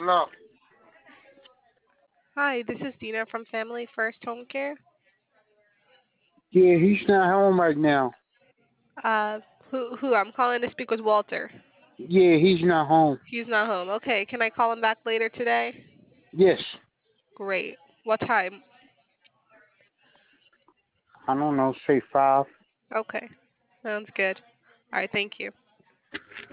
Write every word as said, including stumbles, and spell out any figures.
No. Hi, this is Dina from Family First Home Care. Yeah, he's not home right now. Uh, who who I'm calling to speak with Walter. Yeah, he's not home. He's not home. Okay, can I call him back later today? Yes. Great. What time? I don't know, say five. Okay, sounds good. All right, thank you.